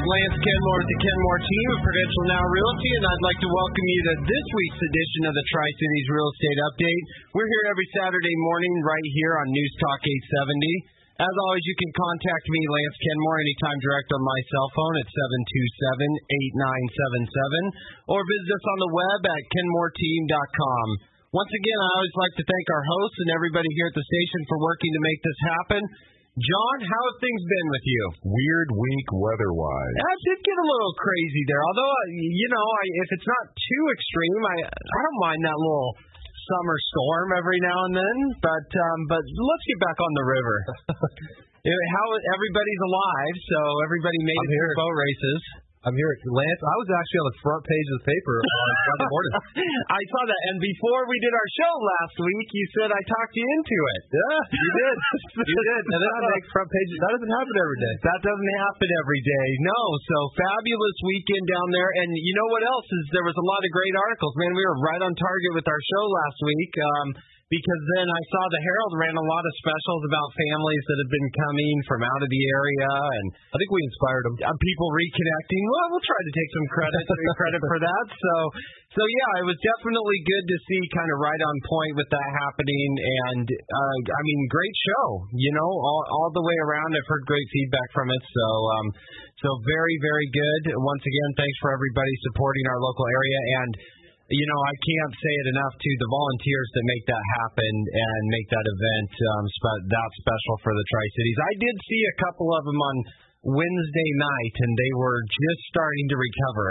Lance Kenmore with the Kenmore team of Prudential Now Realty, and I'd like to welcome you to this week's edition of the Tri-Cities Real Estate Update. We're here every Saturday morning right here on News Talk 870. As always, you can contact me, Lance Kenmore, anytime direct on my cell phone at 727-8977, or visit us on the web at kenmoreteam.com. Once again, I always like to thank our hosts and everybody here at the station for working to make this happen. John, how have things been with you? Weird week weather-wise. It did get a little crazy there, although, if it's not too extreme, I don't mind that little summer storm every now and then, but let's get back on the river. How everybody's alive, so everybody made it through boat races. I'm here, Lance. I was actually on the front page of the paper on Sunday morning. I saw that, and before we did our show last week, you said I talked you into it. Yeah, you did. You did. And then I make front pages. That doesn't happen every day. That doesn't happen every day. No. So fabulous weekend down there, and you know what else is? There was a lot of great articles. Man, we were right on target with our show last week. Because then I saw the Herald ran a lot of specials about families that have been coming from out of the area, and I think we inspired them. People reconnecting. Well, we'll try to take some credit for that. So yeah, it was definitely good to see kind of right on point with that happening, and great show. All the way around, I've heard great feedback from it. So very, very good. Once again, thanks for everybody supporting our local area, and I can't say it enough to the volunteers that make that happen and make that event that special for the Tri-Cities. I did see a couple of them on Wednesday night, and they were just starting to recover.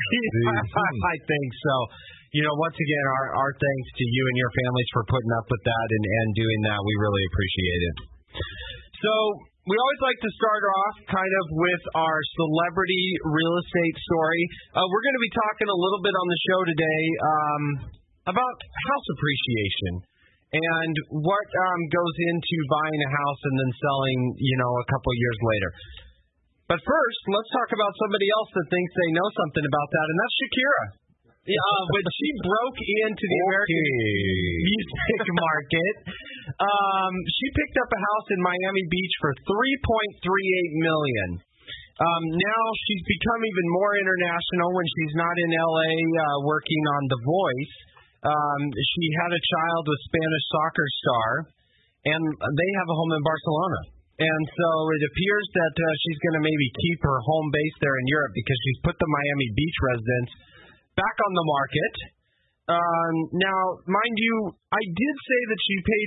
I think so. Once again, our thanks to you and your families for putting up with that and doing that. We really appreciate it. So we always like to start off kind of with our celebrity real estate story. We're going to be talking a little bit on the show today about house appreciation and what goes into buying a house and then selling, a couple of years later. But first, let's talk about somebody else that thinks they know something about that, and that's Shakira. When she broke into the American music market, she picked up a house in Miami Beach for $3.38 million. Now she's become even more international when she's not in L.A. Working on The Voice. She had a child with Spanish soccer star, and they have a home in Barcelona. And so it appears that she's going to maybe keep her home base there in Europe because she's put the Miami Beach residence back on the market. Now, mind you, I did say that she paid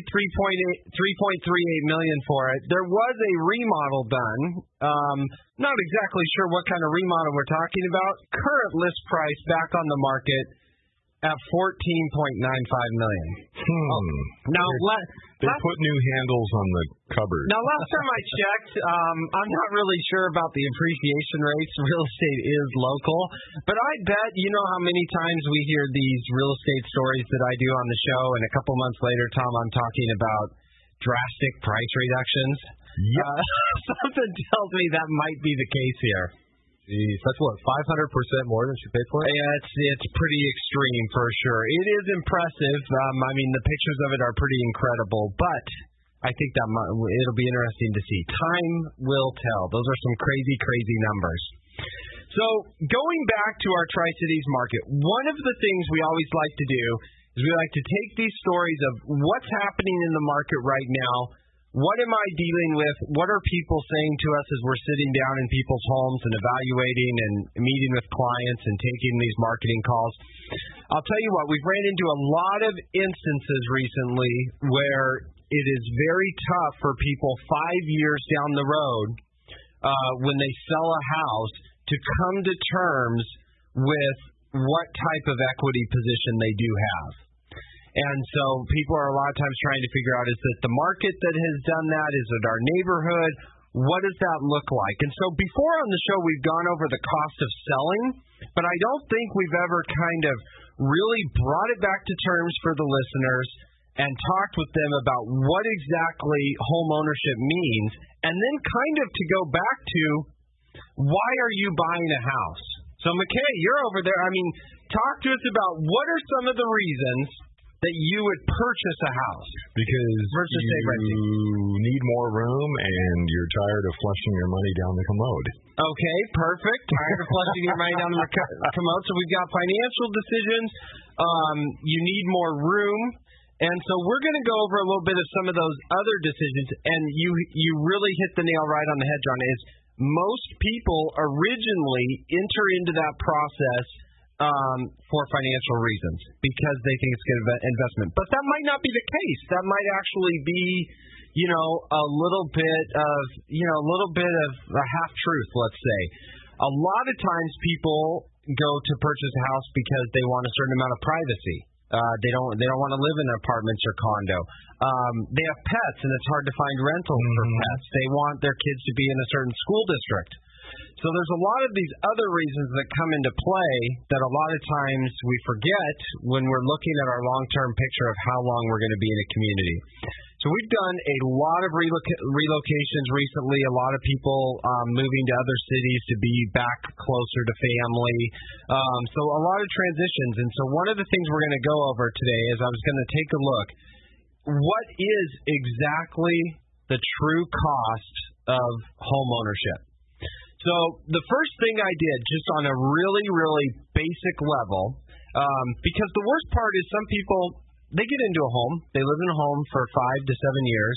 $3.38 million for it. There was a remodel done. Not exactly sure what kind of remodel we're talking about. Current list price back on the market at $14.95 million. Now, they put new handles on the cupboard. Now, last time I checked, I'm not really sure about the appreciation rates. Real estate is local. But I bet you know how many times we hear these real estate stories that I do on the show, and a couple months later, Tom, I'm talking about drastic price reductions. Yep. Something tells me that might be the case here. Jeez, that's what, 500% more than she paid for it? Yeah, it's pretty extreme for sure. It is impressive. The pictures of it are pretty incredible, but I think that it'll be interesting to see. Time will tell. Those are some crazy, crazy numbers. So going back to our Tri-Cities market, one of the things we always like to do is we like to take these stories of what's happening in the market right now. What am I dealing with? What are people saying to us as we're sitting down in people's homes and evaluating and meeting with clients and taking these marketing calls? I'll tell you what, we've ran into a lot of instances recently where it is very tough for people 5 years down the road when they sell a house to come to terms with what type of equity position they do have. And so people are a lot of times trying to figure out, is it the market that has done that? Is it our neighborhood? What does that look like? And so before on the show, we've gone over the cost of selling, but I don't think we've ever kind of really brought it back to terms for the listeners and talked with them about what exactly home ownership means, and then kind of to go back to, why are you buying a house? So McKay, you're over there. Talk to us about what are some of the reasons that you would purchase a house? Because Versus, say, renting. you need more room and you're tired of flushing your money down the commode. Okay, perfect. Tired of flushing your money down the commode. So we've got financial decisions. You need more room. And so we're going to go over a little bit of some of those other decisions. And you really hit the nail right on the head, John, is most people originally enter into that process for financial reasons because they think it's good investment. But that might not be the case. That might actually be, a little bit of a half truth, let's say. A lot of times people go to purchase a house because they want a certain amount of privacy. They don't want to live in apartments or condo. They have pets, and it's hard to find rentals for pets. They want their kids to be in a certain school district. So there's a lot of these other reasons that come into play that a lot of times we forget when we're looking at our long-term picture of how long we're going to be in a community. So we've done a lot of relocations recently, a lot of people moving to other cities to be back closer to family. So a lot of transitions. And so one of the things we're going to go over today is I was going to take a look. What is exactly the true cost of home ownership? So the first thing I did, just on a really, really basic level, because the worst part is some people, they get into a home, they live in a home for 5 to 7 years,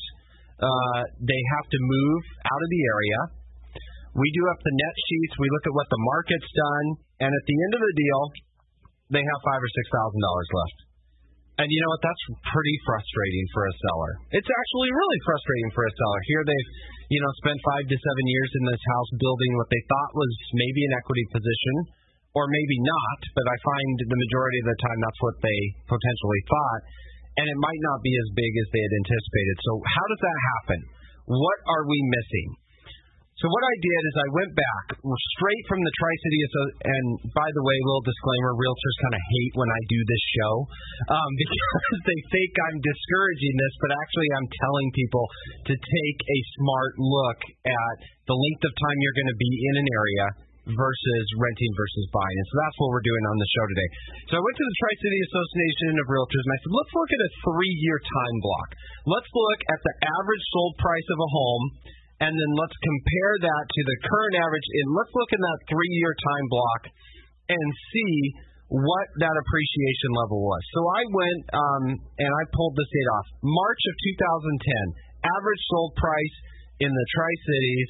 they have to move out of the area. We do up the net sheets, we look at what the market's done, and at the end of the deal, they have $5,000 or $6,000 left. And you know what? That's pretty frustrating for a seller. It's actually really frustrating for a seller. Here they've, spent 5 to 7 years in this house building what they thought was maybe an equity position, or maybe not, but I find the majority of the time that's what they potentially thought, and it might not be as big as they had anticipated. So how does that happen? What are we missing? So what I did is I went back straight from the Tri-City, and by the way, little disclaimer, realtors kind of hate when I do this show because they think I'm discouraging this, but actually I'm telling people to take a smart look at the length of time you're going to be in an area versus renting versus buying. And so that's what we're doing on the show today. So I went to the Tri-City Association of Realtors, and I said, let's look at a 3-year time block. Let's look at the average sold price of a home, and then let's compare that to the current average, and let's look in that 3-year time block and see what that appreciation level was. So I went and I pulled this data off. March of 2010, average sold price in the Tri-Cities,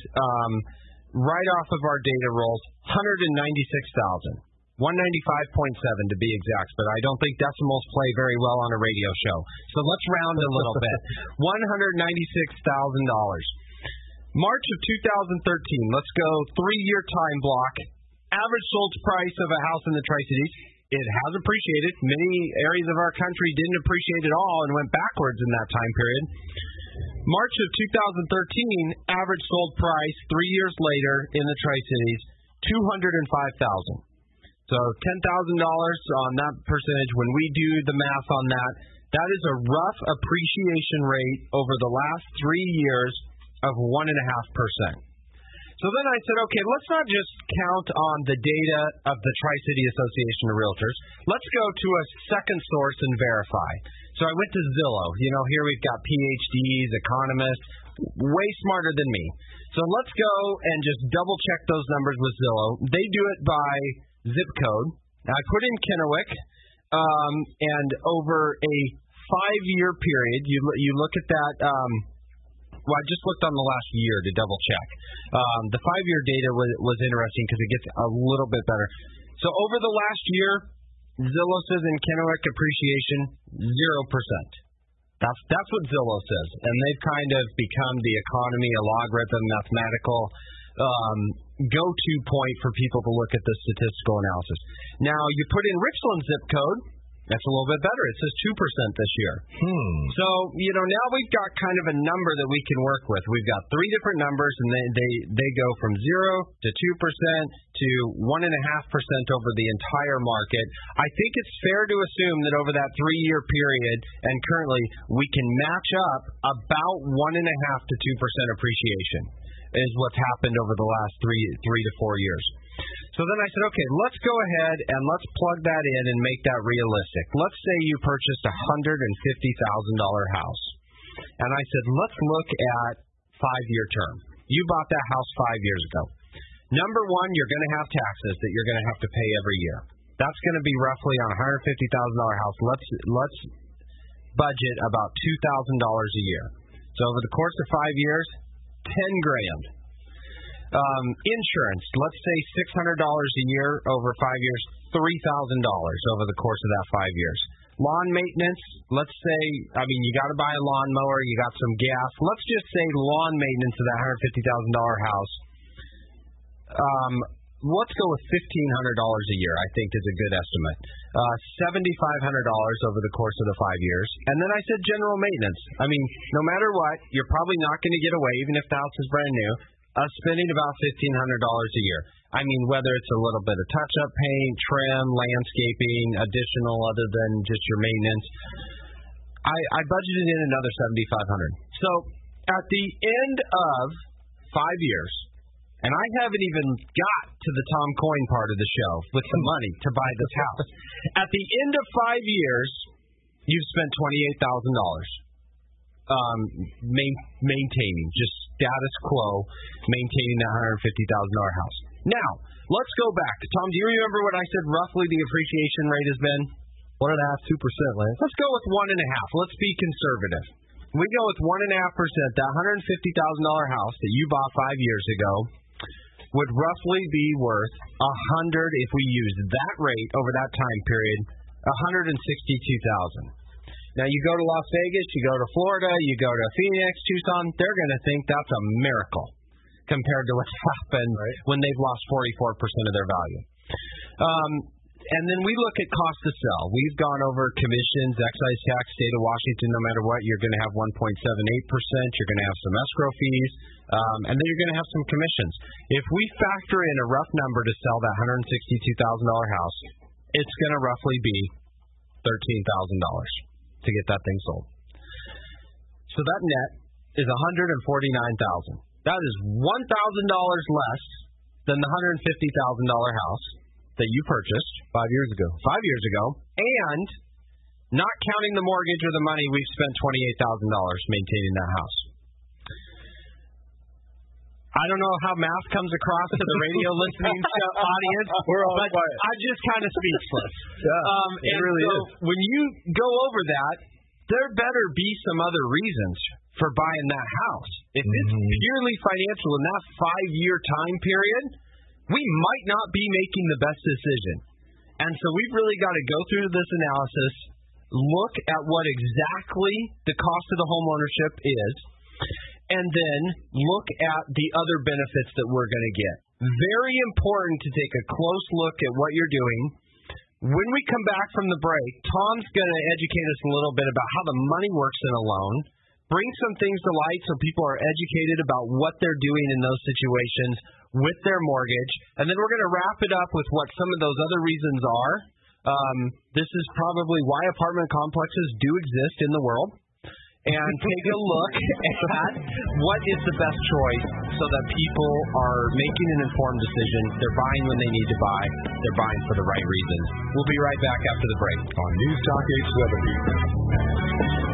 right off of our data rolls, $196,000. 195.7 to be exact, but I don't think decimals play very well on a radio show. So let's round a little bit. $196,000. March of 2013, let's go 3-year time block. Average sold price of a house in the Tri-Cities, it has appreciated. Many areas of our country didn't appreciate at all and went backwards in that time period. March of 2013, average sold price 3 years later in the Tri-Cities, $205,000. So $10,000 on that percentage. When we do the math on that, that is a rough appreciation rate over the last 3 years of 1.5%. So then I said, okay, let's not just count on the data of the Tri-City Association of Realtors. Let's go to a second source and verify. So I went to Zillow. Here we've got PhDs, economists, way smarter than me. So let's go and just double check those numbers with Zillow. They do it by zip code. I put in Kennewick, and over a 5-year period, you look at that. Well, I just looked on the last year to double check. The 5-year data was interesting because it gets a little bit better. So over the last year, Zillow says in Kennewick appreciation 0%. That's what Zillow says, and they've kind of become the economy, a logarithm, mathematical go-to point for people to look at the statistical analysis. Now you put in Richland zip code. That's a little bit better. It says 2% this year. So, now we've got kind of a number that we can work with. We've got 3 different numbers, and they go from 0 to 2% to 1.5% over the entire market. I think it's fair to assume that over that 3-year period, and currently, we can match up about 1.5 to 2% appreciation is what's happened over the last 3 to 4 years. So then I said, okay, let's go ahead and let's plug that in and make that realistic. Let's say you purchased a $150,000 house. And I said, let's look at 5-year term. You bought that house 5 years ago. Number one, you're going to have taxes that you're going to have to pay every year. That's going to be roughly on a $150,000 house. Let's budget about $2,000 a year. So over the course of 5 years, $10,000. Insurance, let's say $600 a year over 5 years, $3,000 over the course of that 5 years. Lawn maintenance, let's say, you got to buy a lawnmower, you got some gas. Let's just say lawn maintenance of that $150,000 house. Let's go with $1,500 a year, I think is a good estimate. $7,500 over the course of the 5 years. And then I said general maintenance. No matter what, you're probably not going to get away, even if the house is brand new, spending about $1,500 a year. Whether it's a little bit of touch-up paint, trim, landscaping, additional other than just your maintenance. I budgeted in another $7,500. So at the end of 5 years, and I haven't even got to the Tom Coyne part of the show with the money to buy this house. At the end of 5 years, you've spent $28,000 maintaining, just status quo, maintaining that $150,000 house. Now, let's go back. Tom, do you remember what I said roughly the appreciation rate has been? 1.5%, 2%, Lance. Let's go with 1.5%. Let's be conservative. We go with 1.5%. That $150,000 house that you bought 5 years ago would roughly be worth if we used that rate over that time period, $162,000. Now, you go to Las Vegas, you go to Florida, you go to Phoenix, Tucson, they're going to think that's a miracle compared to what's happened when they've lost 44% of their value. And then we look at cost to sell. We've gone over commissions, excise tax, state of Washington, no matter what, you're going to have 1.78%. You're going to have some escrow fees, and then you're going to have some commissions. If we factor in a rough number to sell that $162,000 house, it's going to roughly be $13,000 to get that thing sold. So that net is $149,000. That is $1,000 less than the $150,000 house that you purchased 5 years ago. 5 years ago, and not counting the mortgage or the money, we've spent $28,000 maintaining that house. I don't know how math comes across to the radio listening audience, but I'm just kind of speechless. It really is. When you go over that, there better be some other reasons for buying that house. If it's purely financial in that 5-year time period, we might not be making the best decision. And so we've really got to go through this analysis, look at what exactly the cost of the home ownership is, and then look at the other benefits that we're going to get. Very important to take a close look at what you're doing. When we come back from the break, Tom's going to educate us a little bit about how the money works in a loan, bring some things to light so people are educated about what they're doing in those situations with their mortgage, and then we're going to wrap it up with what some of those other reasons are. This is probably why apartment complexes do exist in the world, and take a look at what is the best choice so that people are making an informed decision. They're buying when they need to buy. They're buying for the right reasons. We'll be right back after the break on News Talk 870.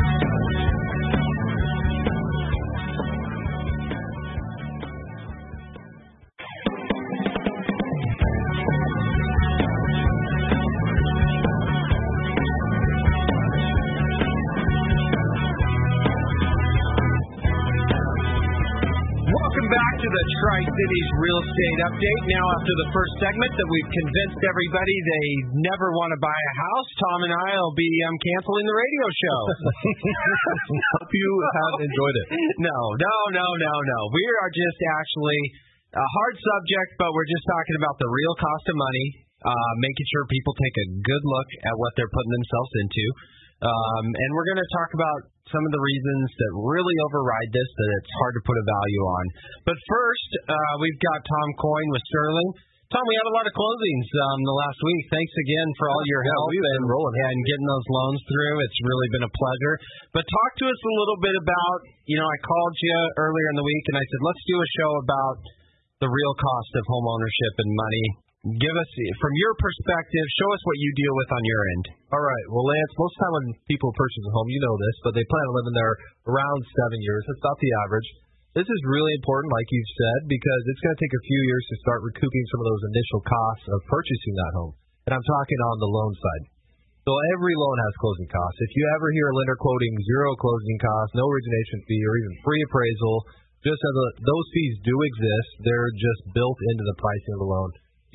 the Tri-Cities Real Estate Update. Now, after the first segment that we've convinced everybody they never want to buy a house, Tom and I will be canceling the radio show. Hope you have enjoyed it. No. We are just actually a hard subject, but we're just talking about the real cost of money, making sure people take a good look at what they're putting themselves into. And we're going to talk about some of the reasons that really override this, that it's hard to put a value on. But first, we've got Tom Coyne with Sterling. Tom, we had a lot of closings the last week. Thanks again for all your help and getting those loans through. It's really been a pleasure. But talk to us a little bit about, I called you earlier in the week and I said, let's do a show about the real cost of home ownership and money. Give us, from your perspective, show us what you deal with on your end. All right. Well, Lance, most of the time when people purchase a home, you know this, but they plan on living there around 7 years. That's about the average. This is really important, like you've said, because it's going to take a few years to start recouping some of those initial costs of purchasing that home. And I'm talking on the loan side. So every loan has closing costs. If you ever hear a lender quoting zero closing costs, no origination fee, or even free appraisal, just as those fees do exist, they're just built into the pricing of the loan.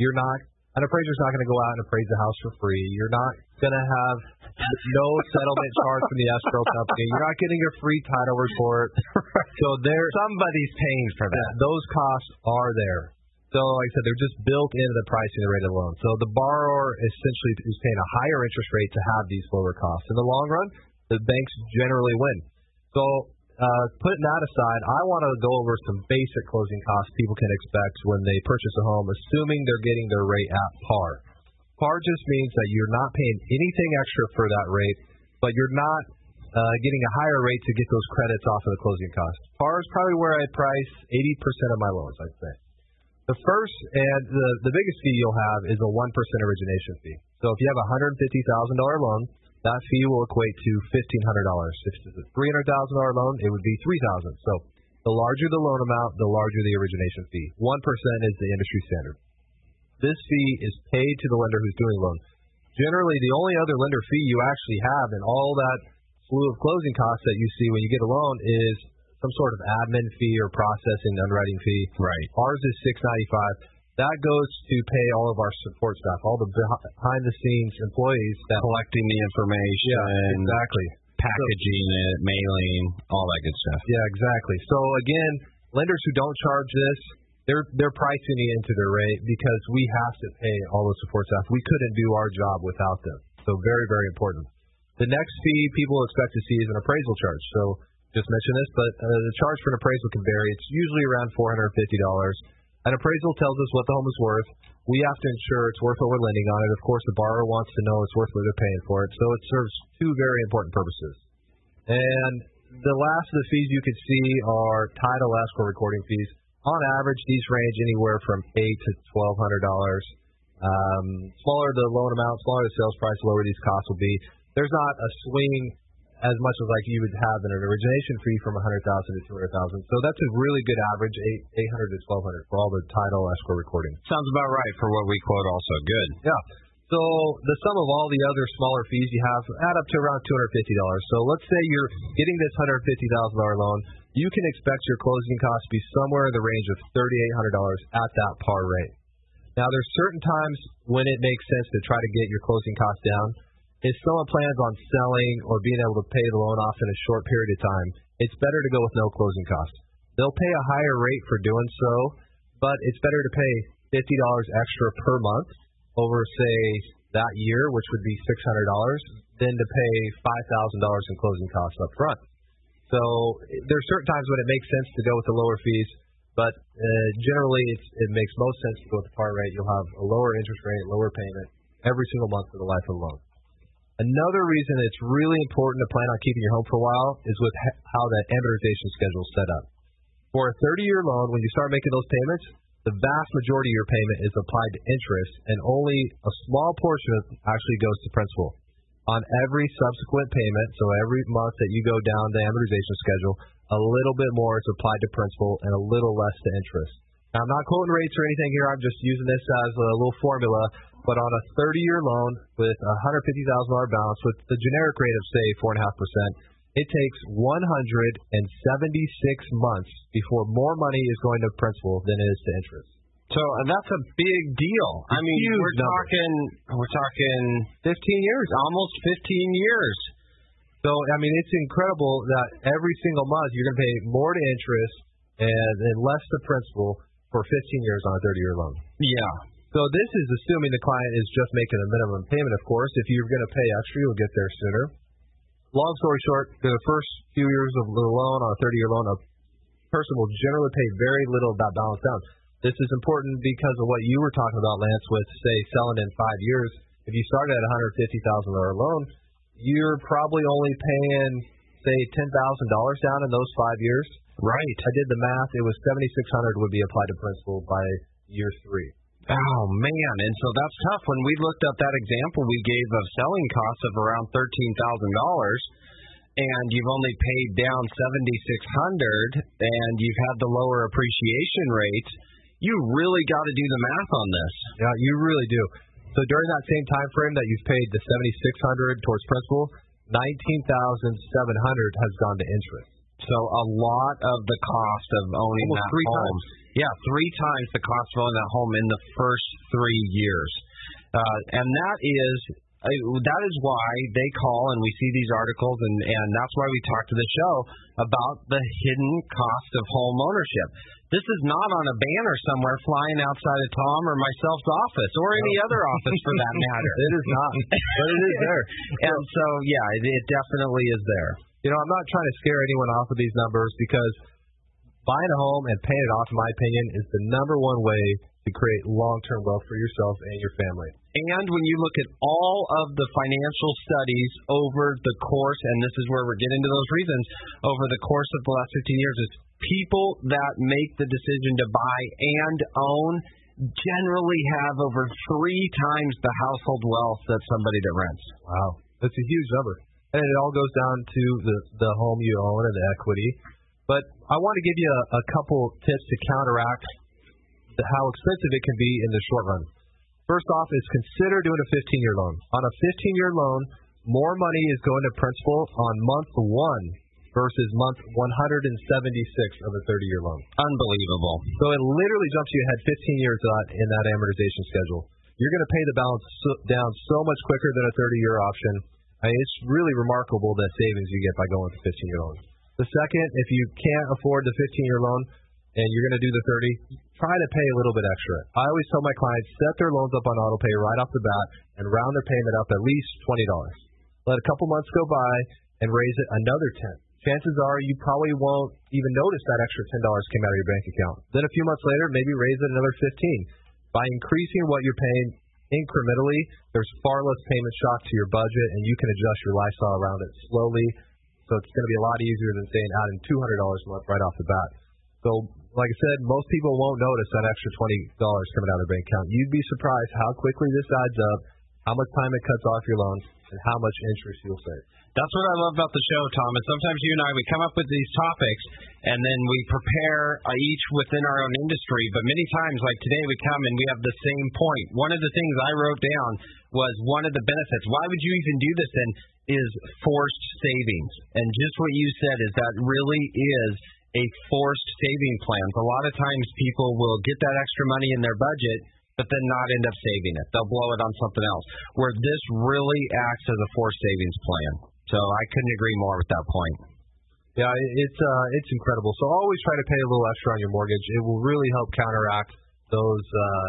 An appraiser's not going to go out and appraise the house for free. You're not going to have no settlement charge from the escrow company. You're not getting a free title report. So somebody's paying for that. Those costs are there. So like I said, they're just built into the pricing of the rate of the loan. So the borrower essentially is paying a higher interest rate to have these lower costs. In the long run, the banks generally win. So putting that aside, I want to go over some basic closing costs people can expect when they purchase a home, assuming they're getting their rate at par. Par just means that you're not paying anything extra for that rate, but you're not getting a higher rate to get those credits off of the closing costs. Par is probably where I price 80% of my loans, I'd say. The first and the biggest fee you'll have is a 1% origination fee. So if you have a $150,000 loan, that fee will equate to $1,500. If it's a $300,000 loan, it would be $3,000. So the larger the loan amount, the larger the origination fee. 1% is the industry standard. This fee is paid to the lender who's doing the loan. Generally, the only other lender fee you actually have in all that slew of closing costs that you see when you get a loan is some sort of admin fee or processing underwriting fee. Right. Ours is $695. That goes to pay all of our support staff, all the behind-the-scenes employees that collecting the information. Yeah, exactly. Packaging it, mailing, all that good stuff. Yeah, exactly. So again, lenders who don't charge this, they're pricing it into their rate because we have to pay all the support staff. We couldn't do our job without them. So very, very important. The next fee people expect to see is an appraisal charge. So just mention this, but the charge for an appraisal can vary. It's usually around $450. An appraisal tells us what the home is worth. We have to ensure it's worth what we're lending on it. Of course, the borrower wants to know it's worth what they're paying for it. So it serves two very important purposes. And the last of the fees you could see are title escrow recording fees. On average, these range anywhere from $800 to $1,200. Smaller the loan amount, smaller the sales price, the lower these costs will be. There's not a swing as much as like you would have in an origination fee from $100,000 to $200,000. So that's a really good average, $800 to $1,200 for all the title escrow recording. Sounds about right for what we quote also. Good. Yeah. So the sum of all the other smaller fees you have add up to around $250. So let's say you're getting this $150,000 loan. You can expect your closing costs to be somewhere in the range of $3,800 at that par rate. Now, there's certain times when it makes sense to try to get your closing costs down. If someone plans on selling or being able to pay the loan off in a short period of time, it's better to go with no closing costs. They'll pay a higher rate for doing so, but it's better to pay $50 extra per month over, say, that year, which would be $600, than to pay $5,000 in closing costs up front. So there's certain times when it makes sense to go with the lower fees, but generally it makes most sense to go with the par rate. You'll have a lower interest rate, lower payment every single month for the life of the loan. Another reason it's really important to plan on keeping your home for a while is with how that amortization schedule is set up. For a 30-year loan, when you start making those payments, the vast majority of your payment is applied to interest, and only a small portion of it actually goes to principal. On every subsequent payment, so every month that you go down the amortization schedule, a little bit more is applied to principal and a little less to interest. Now, I'm not quoting rates or anything here. I'm just using this as a little formula. But on a 30-year loan with a $150,000 balance with the generic rate of, say, 4.5%, it takes 176 months before more money is going to principal than it is to interest. So that's a big deal. I mean, we're talking 15 years, almost 15 years. So, I mean, it's incredible that every single month you're going to pay more to interest and less to principal for 15 years on a 30-year loan. Yeah. So this is assuming the client is just making a minimum payment, of course. If you're going to pay extra, you'll get there sooner. Long story short, the first few years of the loan, on a 30-year loan, a person will generally pay very little of that balance down. This is important because of what you were talking about, Lance, with, say, selling in 5 years. If you started at a $150,000 loan, you're probably only paying, say, $10,000 down in those 5 years. Right. I did the math. It was $7,600 would be applied to principal by year 3. Oh, man. And so that's tough. When we looked up that example we gave of selling costs of around $13,000, and you've only paid down $7,600, and you've had the lower appreciation rates, you really got to do the math on this. Yeah, you really do. So during that same time frame that you've paid the $7,600 towards principal, $19,700 has gone to interest. So a lot of the cost of owning almost that 3 home. times. Yeah, 3 times the cost of owning that home in the first 3 years. And that is why they call, and we see these articles, and that's why we talk to the show about the hidden cost of home ownership. This is not on a banner somewhere flying outside of Tom or myself's office, or any other office for that matter. It is not, but it is there. And so, yeah, it definitely is there. You know, I'm not trying to scare anyone off of these numbers, because buying a home and paying it off, in my opinion, is the number one way to create long-term wealth for yourself and your family. And when you look at all of the financial studies over the course, and this is where we're getting to those reasons, over the course of the last 15 years, is people that make the decision to buy and own generally have over 3 times the household wealth that somebody that rents. Wow. That's a huge number. And it all goes down to the home you own and the equity. But I want to give you a couple tips to counteract how expensive it can be in the short run. First off is consider doing a 15-year loan. On a 15-year loan, more money is going to principal on month 1 versus month 176 of a 30-year loan. Unbelievable. So it literally jumps you ahead 15 years in that amortization schedule. You're going to pay the balance down so much quicker than a 30-year option. It's really remarkable the savings you get by going with a 15-year loan. The second, if you can't afford the 15-year loan and you're going to do the 30, try to pay a little bit extra. I always tell my clients, set their loans up on auto pay right off the bat and round their payment up at least $20. Let a couple months go by and raise it another 10. Chances are you probably won't even notice that extra $10 came out of your bank account. Then a few months later, maybe raise it another 15. By increasing what you're paying incrementally, there's far less payment shock to your budget, and you can adjust your lifestyle around it slowly. So it's going to be a lot easier than saying adding $200 a month right off the bat. So, like I said, most people won't notice that extra $20 coming out of their bank account. You'd be surprised how quickly this adds up, how much time it cuts off your loans, and how much interest you'll save. That's what I love about the show, Tom, is sometimes you and I, we come up with these topics, and then we prepare each within our own industry, but many times, like today, we come and we have the same point. One of the things I wrote down was one of the benefits. Why would you even do this then? Is forced savings. And just what you said is that really is a forced saving plan. A lot of times people will get that extra money in their budget, but then not end up saving it. They'll blow it on something else, where this really acts as a forced savings plan. So I couldn't agree more with that point. Yeah, it's incredible. So always try to pay a little extra on your mortgage. It will really help counteract those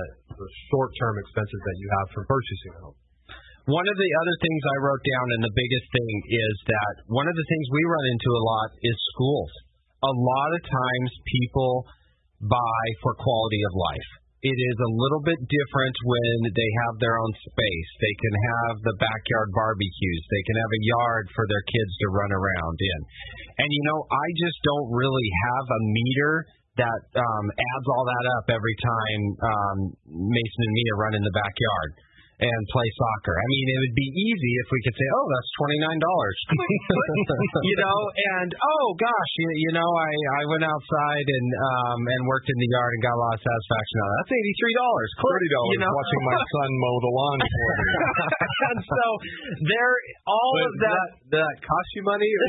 short-term expenses that you have from purchasing a home. One of the other things I wrote down, and the biggest thing, is that one of the things we run into a lot is schools. A lot of times people buy for quality of life. It is a little bit different when they have their own space. They can have the backyard barbecues. They can have a yard for their kids to run around in. And, you know, I just don't really have a meter that adds all that up every time Mason and me are running the backyard and play soccer. I mean, it would be easy if we could say, oh, that's $29. You know, and, oh, gosh, you know, I went outside and worked in the yard and got a lot of satisfaction out of that. That's $83. $30 you know? watching my son mow the lawn for me. And so there, all of that. Did that cost you money? Or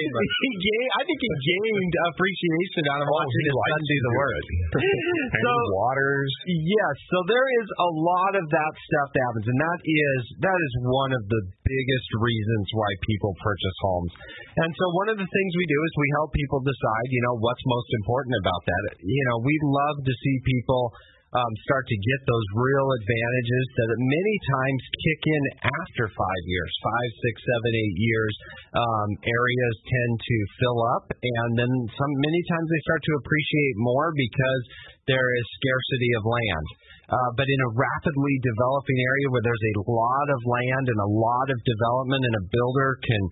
I think he gained appreciation out of watching his son do the work. So, waters. Yes, so there is a lot of that stuff that happens. And that is one of the biggest reasons why people purchase homes. And so one of the things we do is we help people decide, you know, what's most important about that. You know, we love to see people start to get those real advantages that many times kick in after 5 years, 5, 6, 7, 8 years. Areas tend to fill up, and then many times they start to appreciate more because there is scarcity of land. But in a rapidly developing area where there's a lot of land and a lot of development, and a builder can,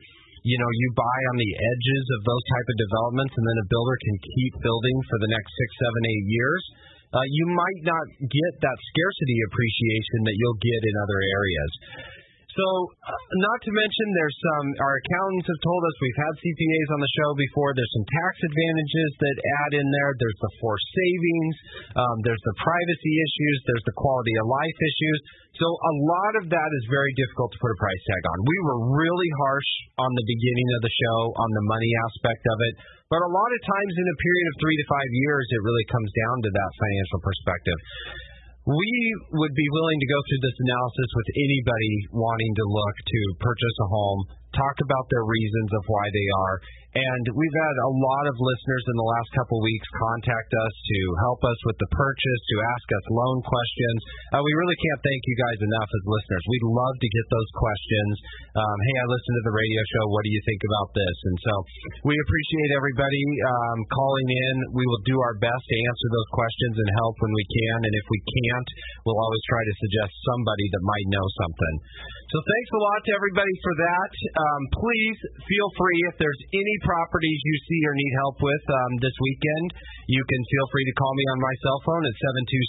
you buy on the edges of those type of developments, and then a builder can keep building for the next 6, 7, 8 years, you might not get that scarcity appreciation that you'll get in other areas. So, not to mention, our accountants have told us, we've had CPAs on the show before, there's some tax advantages that add in there, there's the forced savings, there's the privacy issues, there's the quality of life issues. So a lot of that is very difficult to put a price tag on. We were really harsh on the beginning of the show on the money aspect of it, but a lot of times in a period of 3 to 5 years, it really comes down to that financial perspective. We would be willing to go through this analysis with anybody wanting to look to purchase a home, talk about their reasons of why they are. And we've had a lot of listeners in the last couple weeks contact us to help us with the purchase, to ask us loan questions. We really can't thank you guys enough as listeners. We'd love to get those questions. Hey, I listened to the radio show. What do you think about this? And so we appreciate everybody calling in. We will do our best to answer those questions and help when we can. And if we can't, we'll always try to suggest somebody that might know something. So thanks a lot to everybody for that. Please feel free, if there's any properties you see or need help with this weekend, you can feel free to call me on my cell phone at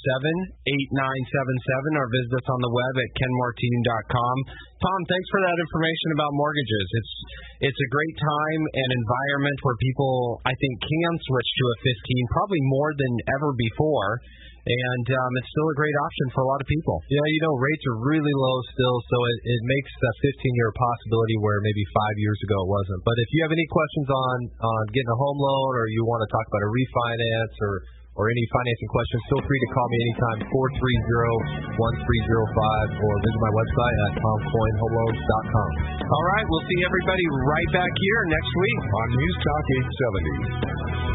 727-8977 or visit us on the web at kenmartine.com. Tom, thanks for that information about mortgages. It's a great time and environment where people, I think, can switch to a 15 probably more than ever before. And it's still a great option for a lot of people. Yeah, rates are really low still, so it makes that 15-year possibility where maybe 5 years ago it wasn't. But if you have any questions on getting a home loan, or you want to talk about a refinance or any financing questions, feel free to call me anytime, 430-1305, or visit my website at tomcoynehomeloans.com. All right, we'll see everybody right back here next week on News Talk 870.